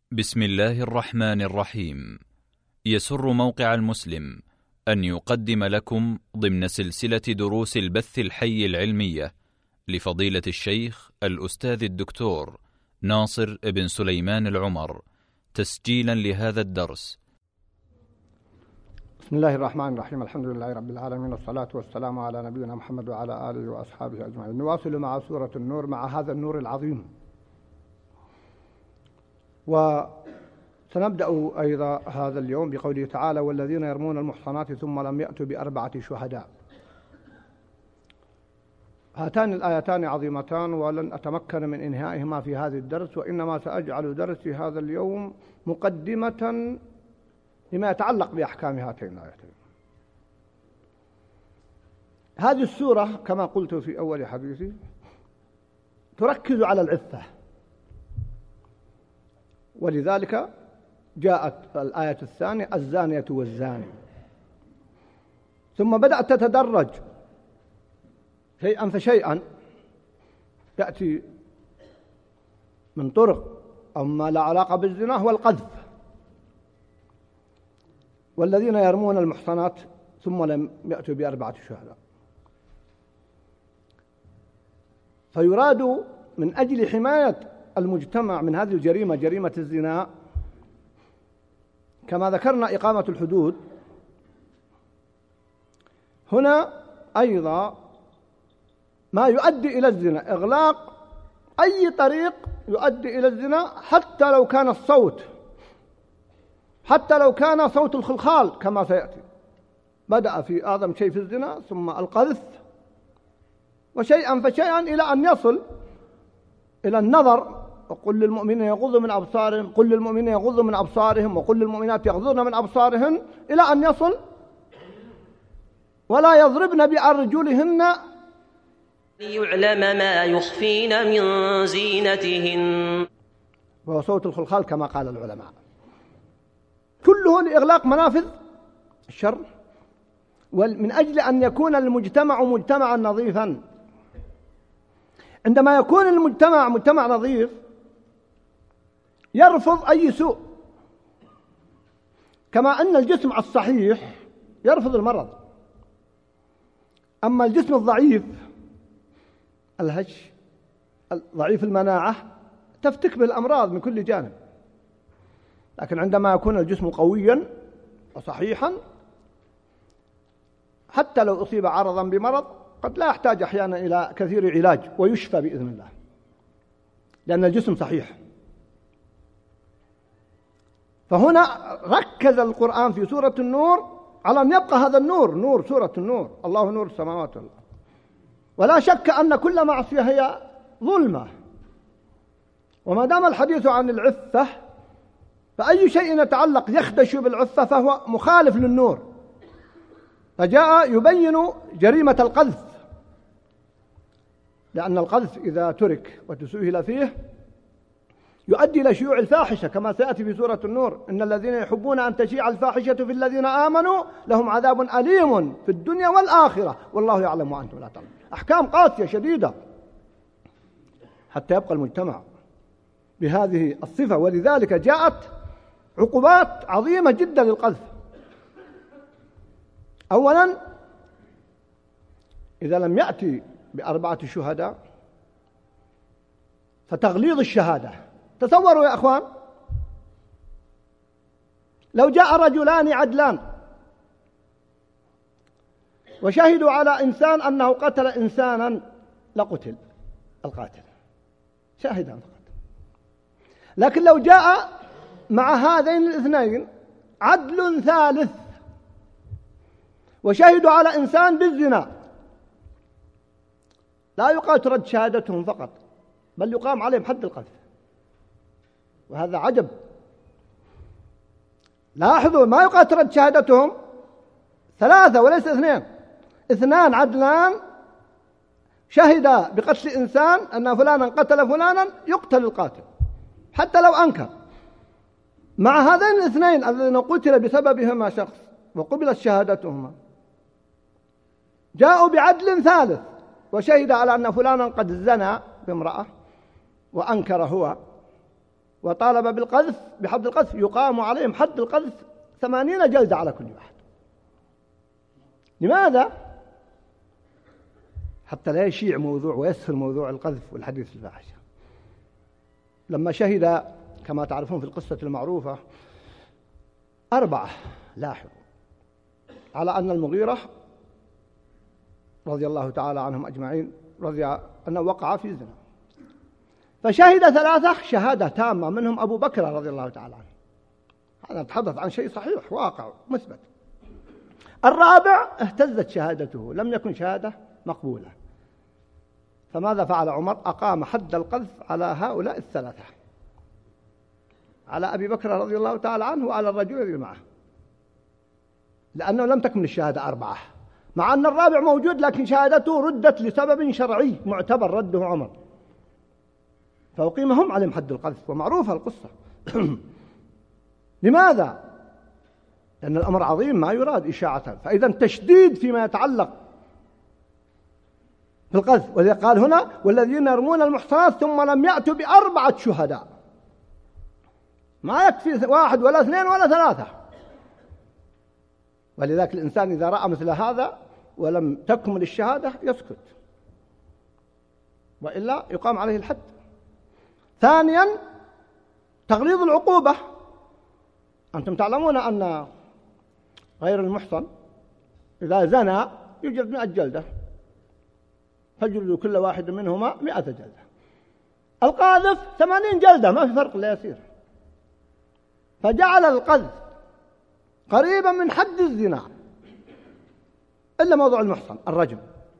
بسم الله الرحمن الرحيم. يسر موقع المسلم أن يقدم لكم ضمن سلسلة دروس البث الحي العلمية لفضيلة الشيخ الأستاذ الدكتور ناصر بن سليمان العمر تسجيلا لهذا الدرس. بسم الله الرحمن الرحيم. الحمد لله رب العالمين، والصلاة والسلام على نبينا محمد وعلى آله وأصحابه أجمعين. نواصل مع سورة النور، مع هذا النور العظيم، وسنبدأ أيضا هذا اليوم بقوله تعالى: والذين يرمون المحصنات ثم لم يأتوا بأربعة شهداء. هاتان الآيتان عظيمتان، ولن أتمكن من إنهائهما في هذا الدرس، وإنما سأجعل درسي هذا اليوم مقدمة لما يتعلق بأحكام هاتين الآيتين. هذه السورة كما قلت في أول حديثي تركز على العفة، ولذلك جاءت الآية الثانية: الزانية والزاني، ثم بدأت تتدرج شيئا فشيئا، تأتي من طرق أو ما لا علاقة بالزنا هو القذف. والذين يرمون المحصنات ثم لم يأتوا بأربعة شهداء، فيراد من أجل حماية المجتمع من هذه الجريمة، جريمة الزنا، كما ذكرنا إقامة الحدود. هنا أيضا ما يؤدي إلى الزنا، إغلاق أي طريق يؤدي إلى الزنا، حتى لو كان الصوت، حتى لو كان صوت الخلخال كما سيأتي. بدأ في أعظم شيء في الزنا ثم القذف، وشيئا فشيئا إلى أن يصل إلى النظر. وقل للمؤمنين يغضوا من أبصارهم، قل للمؤمنين يغضوا من أبصارهم، وقل للمؤمنات يغضضن من أبصارهن، إلى أن يصل: ولا يضربن بأرجلهن ليعلم ما يخفين من زينتهن، وهو صوت الخلخال كما قال العلماء. كله لإغلاق منافذ الشر، ومن أجل أن يكون المجتمع مجتمعا نظيفا. عندما يكون المجتمع مجتمع نظيف يرفض أي سوء، كما أن الجسم الصحيح يرفض المرض. أما الجسم الضعيف الهش ضعيف المناعة تفتك به الأمراض من كل جانب. لكن عندما يكون الجسم قويا وصحيحا، حتى لو أصيب عرضا بمرض قد لا يحتاج أحيانا إلى كثير علاج ويشفى بإذن الله، لأن الجسم صحيح. فهنا ركز القرآن في سورة النور على أن يبقى هذا النور، نور سورة النور، الله نور السماوات والأرض. ولا شك أن كل معصية هي ظلمة، وما دام الحديث عن العفة فأي شيء يتعلق يخدش بالعفة فهو مخالف للنور. فجاء يبين جريمة القذف، لأن القذف إذا ترك وتسهل فيه يؤدي إلى شيوع الفاحشة، كما سيأتي في سورة النور: إن الذين يحبون أن تشيع الفاحشة في الذين آمنوا لهم عذاب أليم في الدنيا والآخرة والله يعلم وأنتم لا تعلمون. أحكام قاسية شديدة حتى يبقى المجتمع بهذه الصفة، ولذلك جاءت عقوبات عظيمة جدا للقذف. أولا، إذا لم يأتي بأربعة شهداء فتغليظ الشهادة. تصوروا يا أخوان، لو جاء رجلان عدلان وشهدوا على إنسان أنه قتل إنسانا لقتل القاتل، شاهدا فقط. لكن لو جاء مع هذين الاثنين عدل ثالث وشهدوا على إنسان بالزنا، لا يقال ترد شهادتهم فقط، بل يقام عليهم حد القذف. وهذا عجب. لاحظوا، ما يقال ترد شهادتهم، ثلاثة وليس اثنين، اثنان عدلان شهدا بقتل إنسان أن فلانا قتل فلانا، يقتل القاتل حتى لو أنكر. مع هذين الاثنين الذين قتل بسببهما شخص وقبلت شهادتهما، جاءوا بعدل ثالث وشهد على أن فلانا قد زنى بامرأة وأنكر هو، وطالب بالقذف بحد القذف يقام عليهم حد القذف 80 جلدة على كل واحد. لماذا؟ حتى لا يشيع موضوع ويسهل موضوع القذف والحديث الفاحشة. لما شهد كما تعرفون في القصة المعروفة 4 لاحظوا على أن المغيرة رضي الله تعالى عنهم أجمعين رضي أنه وقع في زنا، فشهد 3 شهادة تامة، منهم أبو بكر رضي الله تعالى عنه. هذا نتحدث عن شيء صحيح واقع مثبت. الرابع اهتزت شهادته، لم يكن شهادة مقبولة. فماذا فعل عمر؟ أقام حد القذف على هؤلاء 3، على أبي بكر رضي الله تعالى عنه وعلى الرجل الذي معه، لأنه لم تكمل الشهادة 4، مع أن الرابع موجود لكن شهادته ردت لسبب شرعي معتبر رده عمر، فأقيمهم عليهم حد القذف، ومعروفة القصة. لماذا؟ لأن الأمر عظيم ما يراد إشاعة، فإذا تشديد فيما يتعلق بالقذف. ولذلك قال هنا والذين يرمون المحصنات ثم لم يأتوا ب4 شهداء، ما يكفي 1 ولا 2 ولا 3. ولذلك الإنسان إذا رأى مثل هذا ولم تكمل الشهادة يسكت، وإلا يقام عليه الحد. ثانيا تغليظ العقوبة. أنتم تعلمون أن غير المحصن إذا زنى يجلد 100 جلدة، فجلدوا كل واحد منهما 100 جلدة. القاذف 80 جلدة، ما في فرق لا يسير. فجعل القذف قريبا من حد الزنا إلا موضوع المحصن الرجم،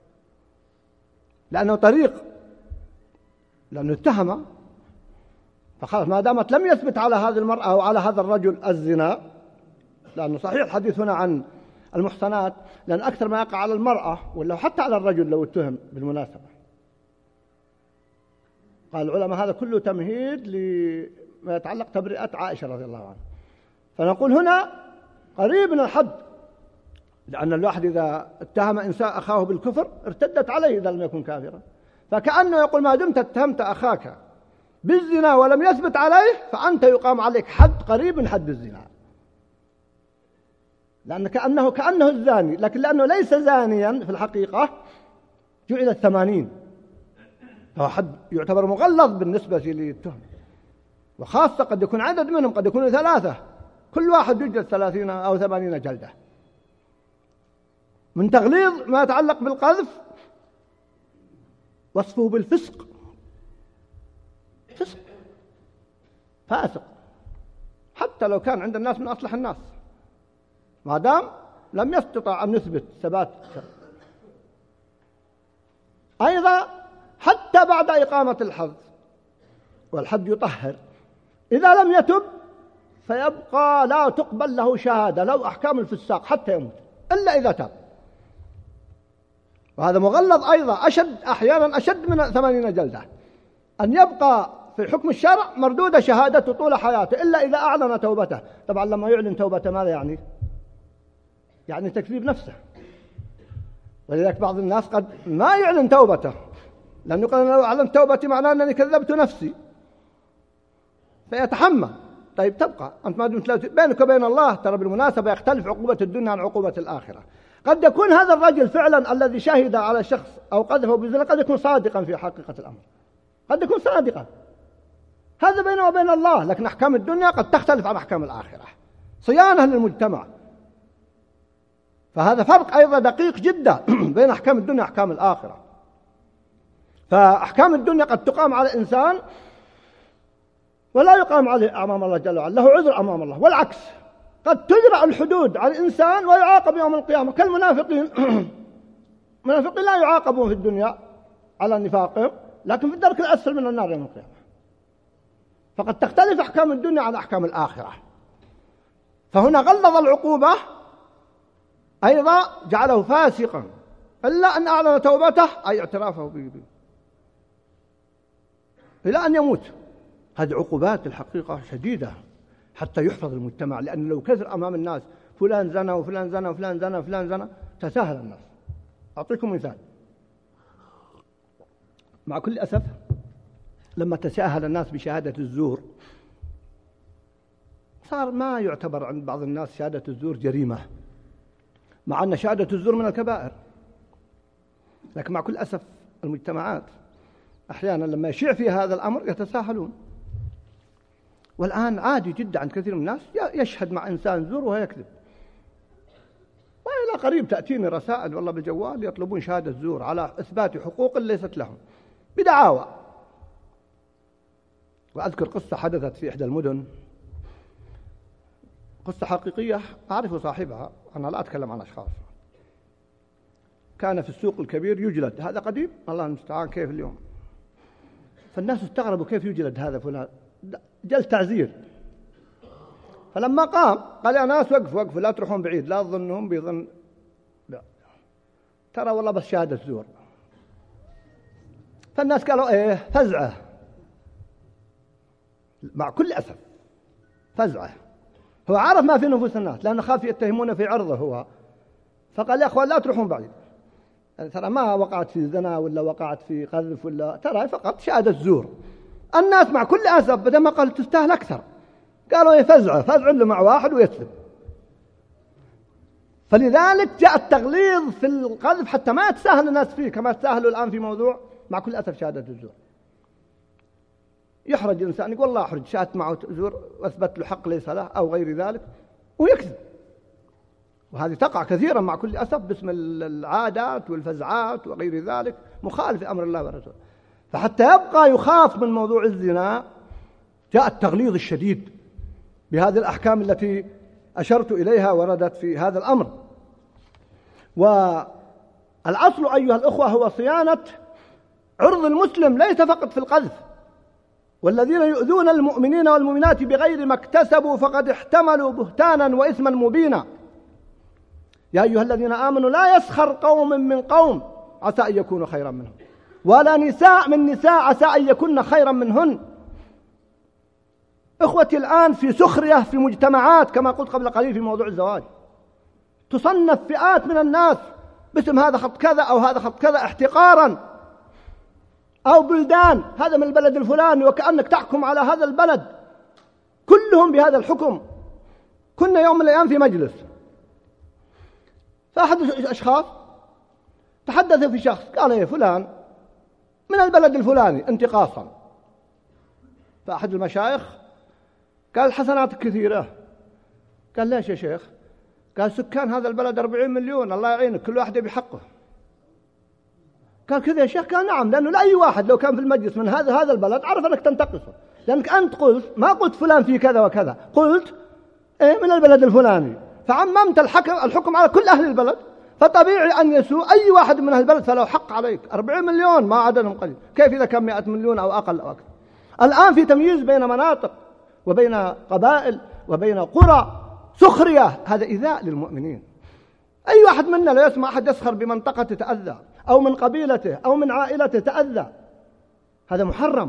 لأنه طريق، لأنه اتهم، فخلاص ما دامت لم يثبت على هذه المرأة أو على هذا الرجل الزنا، لأنه صحيح الحديث هنا عن المحصنات، لأن أكثر ما يقع على المرأة ولا حتى على الرجل لو اتهم بالمناسبة. قال العلماء هذا كله تمهيد لما يتعلق تبرئة عائشة رضي الله عنها. فنقول هنا قريب من الحد، لأن الواحد إذا اتهم إنسان أخاه بالكفر ارتدت عليه إذا لم يكن كافرا، فكأنه يقول ما دمت اتهمت أخاك بالزنا ولم يثبت عليه فأنت يقام عليك حد قريب من حد الزنا، لأن كأنه الزاني، لكن لأنه ليس زانيا في الحقيقة جعل 80، فهو حد يعتبر مغلظ بالنسبة للتهم، وخاصة قد يكون عدد منهم، قد يكونوا 3، كل واحد يجلد 30 أو 80 جلدة. من تغليظ ما يتعلق بالقذف وصفه بالفسق، فسق فاسق، حتى لو كان عند الناس من أصلح الناس، ما دام لم يستطع أن يثبت ثبات. أيضا حتى بعد إقامة الحد، والحد يطهر، إذا لم يتب فيبقى لا تقبل له شهادة، لو أحكام الفساق حتى يموت إلا إذا تاب. وهذا مغلظ أيضا، أحيانا أشد من 80 جلدة، أن يبقى في حكم الشرع مردودة شهادته طول حياته إلا إذا أعلن توبته. طبعا لما يعلن توبته ماذا يعني؟ يعني تكذيب نفسه. ولذلك بعض الناس قد ما يعلن توبته، لأنه قال لو أعلنت توبتي معناه أنني كذبت نفسي، فيتحمل. طيب تبقى أنت ما دمت بينك وبين الله، ترى بالمناسبة يختلف عقوبة الدنيا عن عقوبة الآخرة. قد يكون هذا الرجل فعلا الذي شهد على شخص أو قذفه بالزنا قد يكون صادقا في حقيقة الأمر، قد يكون صادقا، هذا بينه وبين الله. لكن أحكام الدنيا قد تختلف عن أحكام الآخرة، صيانة للمجتمع. فهذا فرق أيضا دقيق جدا بين أحكام الدنيا وأحكام الآخرة. فأحكام الدنيا قد تقام على إنسان ولا يقام عليه أمام الله جل وعلا، له عذر أمام الله، والعكس قد تجرى الحدود على الإنسان ويعاقب يوم القيامة كالمنافقين. المنافقين لا يعاقبون في الدنيا على نفاقهم، لكن في الدرك الأسفل من النار يوم القيامة. فقد تختلف أحكام الدنيا عن أحكام الآخرة. فهنا غلظ العقوبة، أيضا جعله فاسقا إلا أن أعلن توبته أي اعترافه به إلى أن يموت. هذه عقوبات الحقيقة شديدة حتى يحفظ المجتمع، لأن لو كثر أمام الناس فلان زنا وفلان زنا وفلان زنا وفلان زنا تساهل الناس. أعطيكم مثال، مع كل أسف لما تساهل الناس بشهادة الزور صار ما يعتبر عند بعض الناس شهادة الزور جريمة، مع أن شهادة الزور من الكبائر. لكن مع كل أسف المجتمعات أحيانا لما يشيع فيها هذا الأمر يتساهلون. والآن عادي جدا عند كثير من الناس يشهد مع إنسان زور وهو يكذب. وإلى قريب تأتيني رسائل والله بالجوال يطلبون شهادة زور على إثبات حقوق ليست لهم بدعاوى. وأذكر قصة حدثت في إحدى المدن، قصة حقيقية أعرف صاحبها، أنا لا أتكلم عن أشخاص. كان في السوق الكبير يجلد، هذا قديم الله المستعان كيف اليوم. فالناس استغربوا كيف يجلد هذا فلان، جل تعزير. فلما قام قال يا ناس وقفوا لا تروحون بعيد، لا تظنهم بيظن ترى والله بس شهادة زور. فالناس قالوا ايه فزعة، مع كل أسف فزعة. هو عارف ما في نفوس الناس لأنه خاف يتهمونه في عرضه هو، فقال يا أخوان لا تروحون بعيد، يعني ترى ما وقعت في زنا ولا وقعت في قذف ولا، ترى فقط شهادة زور. الناس مع كل أسف بدل ما قال تستاهل أكثر قالوا ايه فزع له مع واحد ويكذب. فلذلك جاء التغليظ في القذف حتى ما يتساهل الناس فيه كما تساهلوا الآن في موضوع مع كل أسف شهادة الزور. يحرج إنسان يقول الله أحرج شهدت معه زور وأثبت له حق ليس له أو غير ذلك ويكذب. وهذه تقع كثيرا مع كل أسف باسم العادات والفزعات وغير ذلك، مخالف أمر الله ورسوله. فحتى يبقى يخاف من موضوع الزنا جاء التغليظ الشديد بهذه الأحكام التي أشرت إليها وردت في هذا الأمر. والأصل أيها الأخوة هو صيانة عرض المسلم ليس فقط في القذف. والذين يؤذون المؤمنين والمؤمنات بغير ما اكتسبوا فقد احتملوا بهتانا وإثما مبينا. يا أيها الذين آمنوا لا يسخر قوم من قوم عسى أن يكونوا خيرا منهم، ولا نساء من نساء عسى أن يكون خيرا منهن. إخوتي الآن في سخرية في مجتمعات كما قلت قبل قليل في موضوع الزواج، تصنف فئات من الناس باسم هذا خط كذا أو هذا خط كذا احتقارا، أو بلدان هذا من البلد الفلاني وكأنك تحكم على هذا البلد كلهم بهذا الحكم. كنا يوم من الأيام في مجلس فأحد الأشخاص تحدث في شخص قال يا فلان من البلد الفلاني انتقاصا. فأحد المشايخ قال حسنات كثيرة. قال ليش يا شيخ؟ قال سكان هذا البلد 40 مليون الله يعينك كل واحد بحقه. قال كذا يا شيخ؟ قال نعم، لأنه لأي واحد لو كان في المجلس من هذا البلد عرف أنك تنتقصه، لأنك أنت قلت ما قلت فلان في كذا وكذا، قلت إيه من البلد الفلاني، فعممت الحكم على كل أهل البلد. فطبيعي أن يسوء أي واحد من أهل البلد فله حق عليك. 40 مليون ما عددهم قليل، كيف إذا كان 100 مليون أو أقل أو أكثر؟ الآن في تمييز بين مناطق وبين قبائل وبين قرى، سخرية، هذا إيذاء للمؤمنين. أي واحد منا لا يسمع أحد يسخر بمنطقته تأذى أو من قبيلته أو من عائلته تأذى، هذا محرم.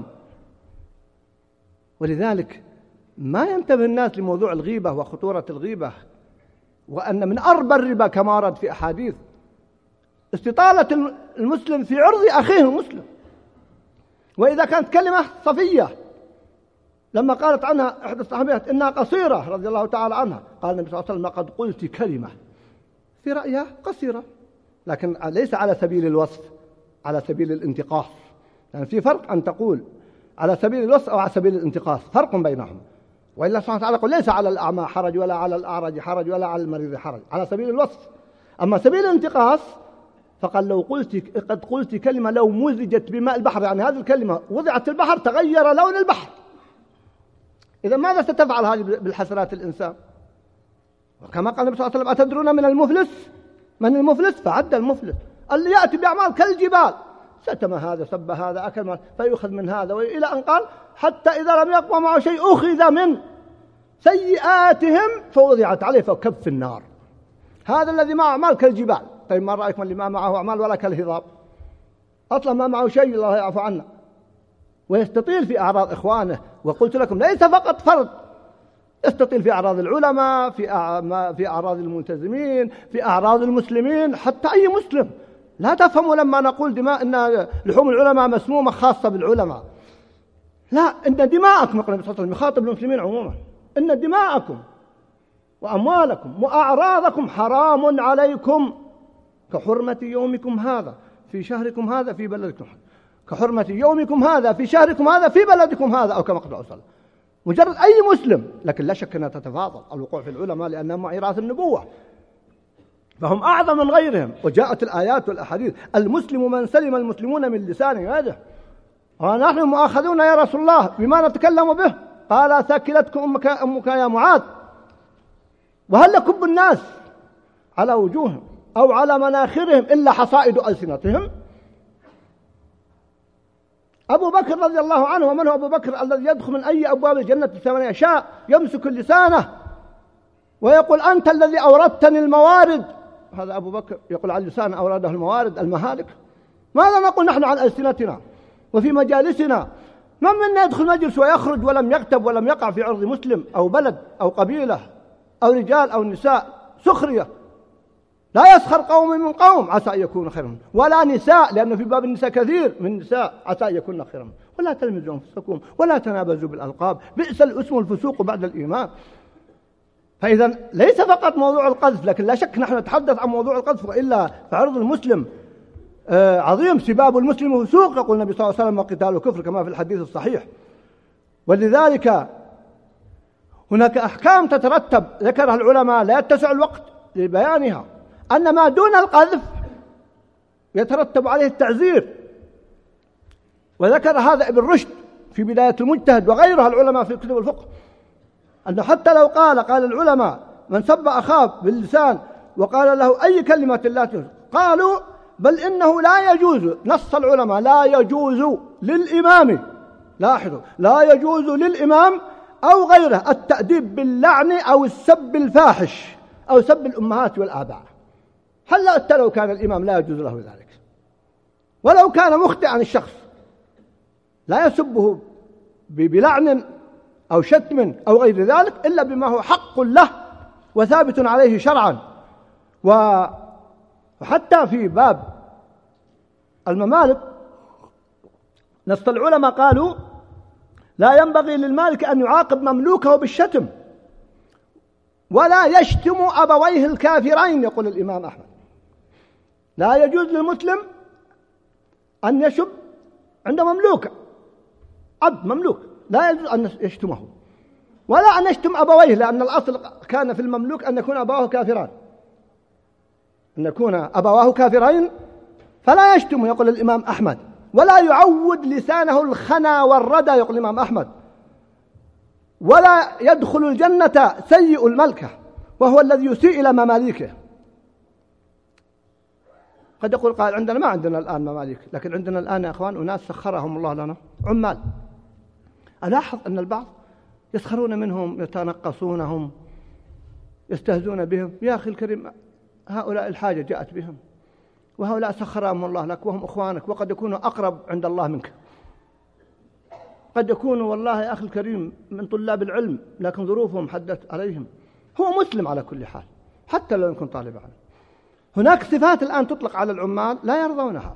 ولذلك ما ينتبه الناس لموضوع الغيبة وخطورة الغيبة، وأن من أربى الربا كما ورد في أحاديث استطالة المسلم في عرض أخيه المسلم. وإذا كانت كلمة صفية لما قالت عنها إحدى الصحابيات إنها قصيرة رضي الله تعالى عنها، قال النبي صلى الله عليه وسلم قد قلت كلمة في رأيها قصيرة، لكن ليس على سبيل الوصف، على سبيل الانتقاص. يعني في فرق أن تقول على سبيل الوصف أو على سبيل الانتقاص، فرق بينهم. وإلا سبحانه وتعالى يقول ليس على الأعمى حرج ولا على الأعرج حرج ولا على المريض حرج، على سبيل الوصف. أما سبيل الانتقاص فقال لو قد قلت كلمة لو مزجت بماء البحر، يعني هذه الكلمة وضعت في البحر تغير لون البحر. إذا ماذا ستفعل هذه بالحسنات الإنسان؟ وكما قال النبي صلى الله عليه وسلم أتدرون من المفلس؟ من المفلس؟ فعد المفلس اللي يأتي بأعمال كالجبال، شتم هذا سب هذا أكل ما فيؤخذ من هذا، إلى أن قال حتى إذا لم يقوى معه شيء أخذ من سيئاتهم فوضعت عليه فكب في النار. هذا الذي معه أعمال كالجبال. طيب ما رأيكم اللي ما معه أعمال ولا كالهضاب، أصلا ما معه شيء الله يعفو عنه ويستطيل في أعراض إخوانه. وقلت لكم ليس فقط فرد، يستطيل في أعراض العلماء، في أعراض الملتزمين، في أعراض المسلمين، حتى أي مسلم. لا تفهموا لما نقول دماء إن لحوم العلماء مسمومة خاصة بالعلماء، لا، إن دماءكم النبي صلى الله عليه وسلم يخاطب المسلمين عموما. إن دماءكم وأموالكم وأعراضكم حرام عليكم كحرمة يومكم هذا في شهركم هذا في بلدكم، كحرمة يومكم هذا في شهركم هذا في بلدكم هذا، أو كما قال الله صلى الله عليه وسلم. مجرد أي مسلم، لكن لا شك أنها تتفاضل الوقوع في العلماء لأنهم ميراث النبوة، فهم أعظم من غيرهم. وجاءت الآيات والأحاديث: المسلم من سلم المسلمون من لسانه ويده. ونحن مؤاخذون يا رسول الله بما نتكلم به. قال: ثكلتكم أمك يا معاذ. وهل يكب الناس على وجوههم أو على مناخرهم إلا حصائد ألسنتهم؟ أبو بكر رضي الله عنه، ومن هو أبو بكر الذي يدخل من أي أبواب الجنة 8 يشاء، يمسك لسانه ويقول: أنت الذي أوردتني الموارد. هذا أبو بكر يقول عن لسان أورده الموارد المهالك. ماذا نقول نحن عن ألسنتنا وفي مجالسنا؟ من منا يدخل مجلس ويخرج ولم يكتب ولم يقع في عرض مسلم أو بلد أو قبيلة أو رجال أو نساء سخرية؟ لا يسخر قوم من قوم عسى أن يكون خيرا منهم، ولا نساء، لأنه في باب النساء كثير من النساء عسى أن يكون خيرا منهم. ولا تلمزوا أنفسكم ولا تنابزوا بالألقاب، بئس الاسم الفسوق بعد الإيمان. فإذا ليس فقط موضوع القذف، لكن لا شك نحن نتحدث عن موضوع القذف، وإلا فعرض المسلم عظيم. سباب المسلم فسوق، يقول النبي صلى الله عليه وسلم، وقتاله كفر كما في الحديث الصحيح. ولذلك هناك أحكام تترتب ذكرها العلماء لا يتسع الوقت لبيانها، أن ما دون القذف يترتب عليه التعزير. وذكر هذا ابن رشد في بداية المجتهد وغيرها العلماء في كتب الفقه، أنه حتى لو قال العلماء: من سب أخاه باللسان وقال له أي كلمة لا تجوز، قالوا: بل إنه لا يجوز، نص العلماء: لا يجوز للإمام، لاحظوا، لا يجوز للإمام أو غيره التأديب باللعن أو السب الفاحش أو سب الأمهات والآباء. حتى لو كان الإمام لا يجوز له ذلك، ولو كان مخطئا الشخص لا يسبه بلعن أو شتم أو غير ذلك إلا بما هو حق له وثابت عليه شرعا. وحتى في باب الممالك نص العلماء قالوا: لا ينبغي للمالك أن يعاقب مملوكه بالشتم ولا يشتم أبويه الكافرين. يقول الإمام أحمد: لا يجوز للمسلم أن يشب عند مملوك، عبد مملوك، لا يجوز أن يشتمه ولا أن يشتم أبويه، لأن الأصل كان في المملوك أن يكون أبواه كافران، أن يكون أبواه كافرين فلا يشتم. يقول الإمام أحمد: ولا يعود لسانه الخنا والردى. يقول الإمام أحمد: ولا يدخل الجنة سيء الملكة، وهو الذي يسيء إلى مماليكه. قد يقول قائل: عندنا ما عندنا الآن مماليك، لكن عندنا الآن يا أخوان أناس سخرهم الله لنا، عمال. ألاحظ أن البعض يسخرون منهم، يتنقصونهم، يستهزون بهم. يا أخي الكريم، هؤلاء الحاجة جاءت بهم، وهؤلاء سخرهم الله لك وهم أخوانك، وقد يكونوا أقرب عند الله منك. قد يكونوا والله يا أخي الكريم من طلاب العلم، لكن ظروفهم حدت عليهم. هو مسلم على كل حال حتى لو يكون طالب علم. هناك صفات الآن تطلق على العمال لا يرضونها.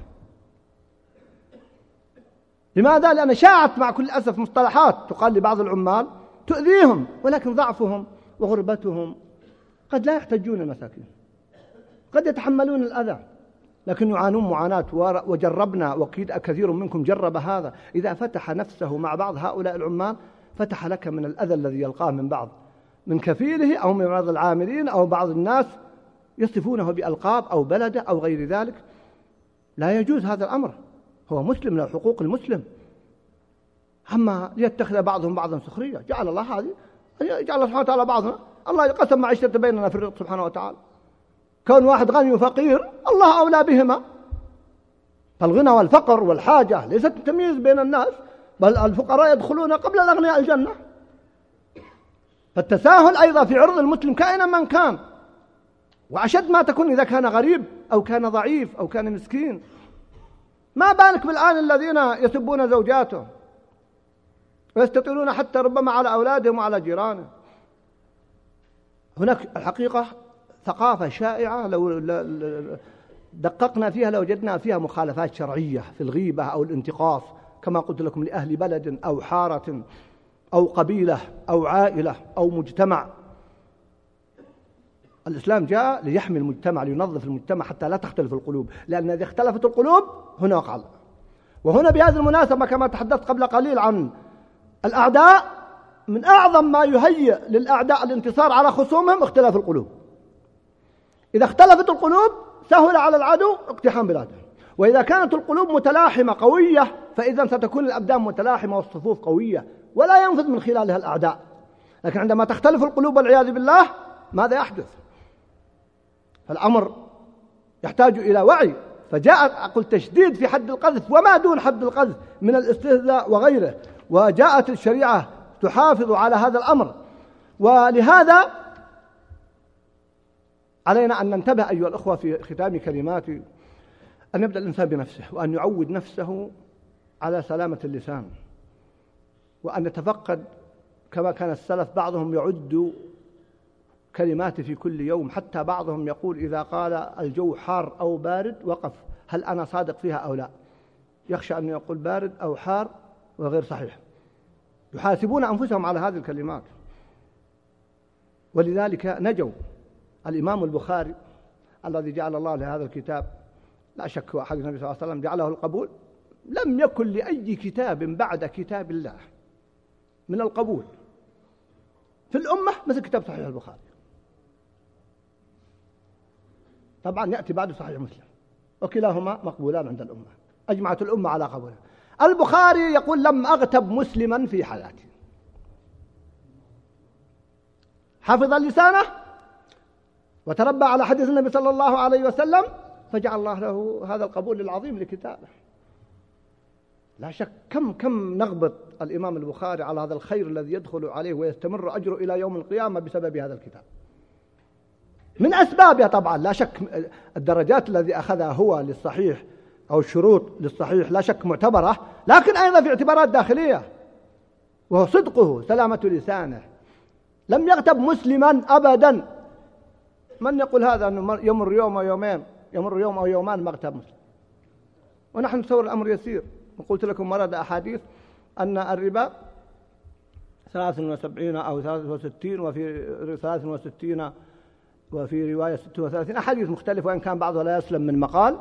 لماذا؟ لأن شاعت مع كل أسف مصطلحات تقال لبعض العمال تؤذيهم، ولكن ضعفهم وغربتهم قد لا يحتجون المساكين، قد يتحملون الأذى، لكن يعانون معاناة. وجربنا، وكيد كثير منكم جرب هذا، إذا فتح نفسه مع بعض هؤلاء العمال فتح لك من الأذى الذي يلقاه من بعض، من كفيله أو من بعض العاملين أو بعض الناس يصفونه بألقاب أو بلده أو غير ذلك. لا يجوز هذا الأمر. هو مسلم، له حقوق المسلم. أما ليتخذ بعضهم بعضا سخرية، جعل الله هذه، جعل الله سبحانه وتعالى بعضنا، الله يقسم معيشة بيننا في الرزق سبحانه وتعالى. كون واحد غني وفقير الله أولى بهما، فالغنى والفقر والحاجة ليست تمييز بين الناس، بل الفقراء يدخلون قبل الأغنياء الجنة. فالتساهل أيضا في عرض المسلم كائنا من كان، وأشد ما تكون إذا كان غريب أو كان ضعيف أو كان مسكين. ما بالك بالآن الذين يسبون زوجاتهم ويستطيلون حتى ربما على أولادهم وعلى جيرانهم. هناك الحقيقة ثقافة شائعة لو دققنا فيها لوجدنا فيها مخالفات شرعية في الغيبة أو الانتقاص، كما قلت لكم، لأهل بلد أو حارة أو قبيلة أو عائلة أو مجتمع. الإسلام جاء ليحمي المجتمع، لينظف المجتمع حتى لا تختلف القلوب، لأن إذا اختلفت القلوب هنا وقع الله. وهنا بهذه المناسبة كما تحدثت قبل قليل عن الأعداء، من أعظم ما يهيئ للأعداء الانتصار على خصومهم اختلاف القلوب. إذا اختلفت القلوب سهل على العدو اقتحام بلاده، وإذا كانت القلوب متلاحمة قوية فإذا ستكون الأبدان متلاحمة والصفوف قوية ولا ينفذ من خلالها الأعداء. لكن عندما تختلف القلوب والعياذ بالله ماذا يحدث؟ فالأمر يحتاج إلى وعي، فجاء أقول تشديد في حد القذف وما دون حد القذف من الاستهزاء وغيره، وجاءت الشريعة تحافظ على هذا الأمر. ولهذا علينا أن ننتبه أيها الأخوة في ختام كلماتي، أن يبدأ الإنسان بنفسه، وأن يعود نفسه على سلامة اللسان، وأن يتفقد كما كان السلف بعضهم يعد كلمات في كل يوم، حتى بعضهم يقول إذا قال الجو حار أو بارد وقف هل أنا صادق فيها أو لا، يخشى أن يقول بارد أو حار وغير صحيح، يحاسبون أنفسهم على هذه الكلمات. ولذلك نجوا. الإمام البخاري الذي جعل الله لهذا الكتاب لا شك هو أحد النبي صلى الله عليه وسلم جعله القبول، لم يكن لأي كتاب بعد كتاب الله من القبول في الأمة مثل كتاب صحيح البخاري. طبعا يأتي بعد صحيح مسلم، وكلاهما مقبولان عند الأمة، أجمعت الأمة على قبوله. البخاري يقول لم أغتب مسلما في حياتي، حفظ لسانه وتربى على حديث النبي صلى الله عليه وسلم، فجعل الله له هذا القبول العظيم لكتابه. لا شك كم نغبط الإمام البخاري على هذا الخير الذي يدخل عليه ويستمر أجره إلى يوم القيامة بسبب هذا الكتاب. من أسبابها طبعا لا شك الدرجات الذي أخذها هو للصحيح أو الشروط للصحيح لا شك معتبرة، لكن أيضا في اعتبارات داخلية، وهو صدقه سلامة لسانه. لم يغتب مسلما أبدا. من يقول هذا أنه يمر يوم أو يومين، يمر يوم أو يومان ما اغتاب مسلم، ونحن نتصور الأمر يسير. وقلت لكم ورد أحاديث أن الربا 73 أو 63 وفي 63 وفي رواية 36 أحاديث مختلفة، وإن كان بعضها لا يسلم من مقال.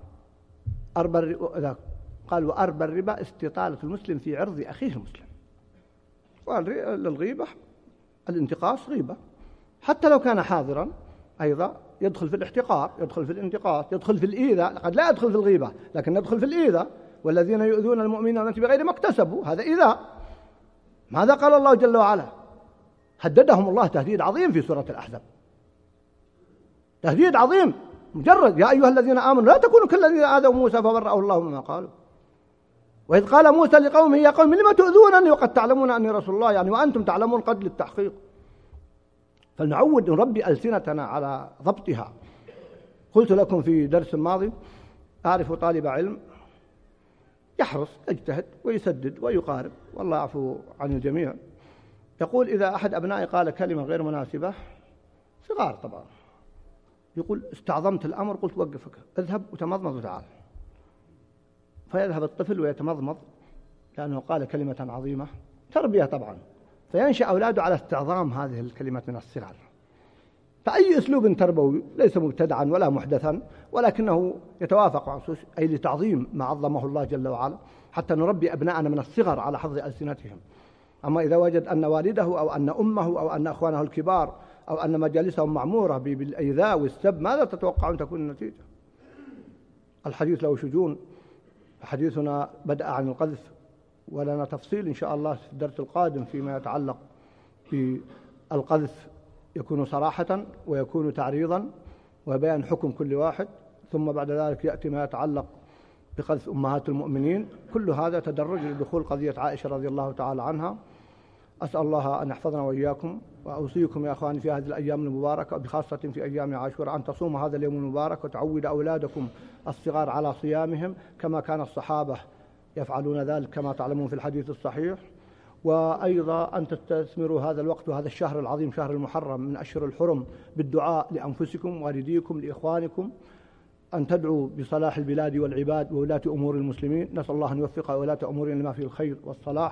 قال وأربى الربا استطالة المسلم في عرض أخيه المسلم. والغيبة الانتقاص غيبة، حتى لو كان حاضرا أيضا يدخل في الاحتقار، يدخل في الانتقاص، يدخل في الإيذاء. قد لا يدخل في الغيبة لكن يدخل في الإيذاء، والذين يؤذون المؤمنين والمؤمنات بغير ما اكتسبوا، هذا إيذاء. ماذا قال الله جل وعلا؟ هددهم الله تهديد عظيم في سورة الأحزاب، تهديد عظيم مجرد يا أيها الذين آمنوا لا تكونوا كالذين آذوا موسى فبرأه الله مما قالوا. وإذ قال موسى لقومه يا قوم لم تؤذونني وقد تعلمون أني رسول الله، يعني وأنتم تعلمون قد للتحقيق. فلنعود نربي ألسنتنا على ضبطها. قلت لكم في درس ماضي أعرف طالب علم يحرص يجتهد ويسدد ويقارب والله يعفو عن الجميع، يقول إذا أحد أبنائي قال كلمة غير مناسبة، صغار طبعا، يقول استعظمت الأمر قلت وقفك اذهب وتمضمض وتعال، فيذهب الطفل ويتمضمض لأنه قال كلمة عظيمة، تربية طبعا، فينشأ أولاده على استعظام هذه الكلمات من الصغر. فأي أسلوب تربوي ليس مبتدعا ولا محدثا، ولكنه يتوافق مع أي لتعظيم ما عظمه الله جل وعلا، حتى نربي أبناءنا من الصغر على حفظ ألسنتهم. أما إذا وجد أن والده أو أن أمه أو أن أخوانه الكبار أو أن مجالسهم معمورة بالإيذاء والسب، ماذا تتوقعون تكون النتيجة؟ الحديث له شجون، حديثنا بدأ عن القذف، ولنا تفصيل إن شاء الله في الدرس القادم فيما يتعلق بالقذف، يكون صراحة ويكون تعريضا وبيان حكم كل واحد، ثم بعد ذلك يأتي ما يتعلق بقذف أمهات المؤمنين. كل هذا تدرج لدخول قضية عائشة رضي الله تعالى عنها. أسأل الله أن يحفظنا وإياكم، وأوصيكم يا أخواني في هذه الأيام المباركة بخاصة في أيام عاشوراء أن تصوموا هذا اليوم المبارك وتعود أولادكم الصغار على صيامهم كما كان الصحابة يفعلون ذلك كما تعلمون في الحديث الصحيح. وأيضا أن تستثمروا هذا الوقت وهذا الشهر العظيم شهر المحرم من أشهر الحرم بالدعاء لأنفسكم والديكم لإخوانكم، أن تدعوا بصلاح البلاد والعباد وولاة أمور المسلمين. نسأل الله أن يوفق ولاة أمورنا لما فيه الخير والصلاح،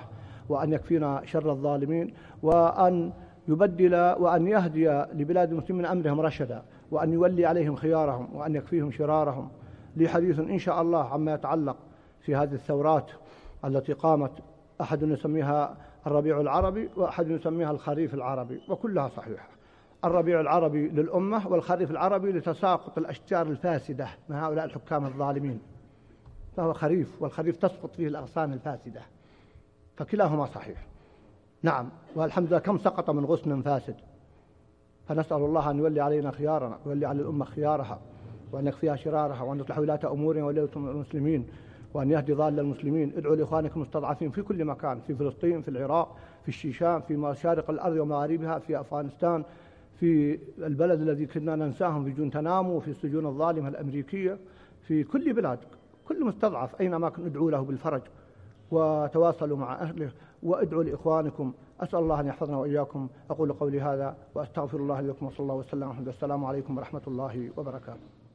وأن يكفينا شر الظالمين، وأن يبدل وأن يهدي لبلاد المسلمين أمرهم رشدا، وأن يولي عليهم خيارهم، وأن يكفيهم شرارهم. لي حديث إن شاء الله عما يتعلق في هذه الثورات التي قامت، أحد يسميها الربيع العربي وأحد يسميها الخريف العربي، وكلها صحيحة. الربيع العربي للأمة، والخريف العربي لتساقط الأشجار الفاسدة من هؤلاء الحكام الظالمين، فهو خريف، والخريف تسقط فيه الأغصان الفاسدة، فكلاهما صحيح. نعم، والحمد لله كم سقط من غصن فاسد، فنسأل الله أن يولي علينا خيارنا، ويولي على الأمة خيارها، وأن يكفيها شرارها، وأن يصلح ولاة أمورنا وولاة المسلمين، وأن يهدي ضال المسلمين. ادعوا لإخوانكم المستضعفين في كل مكان، في فلسطين، في العراق، في الشيشان، في مشارق الأرض ومغاربها، في أفغانستان، في البلد الذي كنا ننساهم في جونتنامو، في السجون الظالمة الأمريكية، في كل بلاد، كل مستضعف أينما كن ادعوا له بالفرج، وتواصلوا مع أهله، وادعوا لإخوانكم. أسأل الله أن يحفظنا وإياكم. أقول قولي هذا وأستغفر الله لكم، وصلى الله وسلم. السلام عليكم ورحمة الله وبركاته.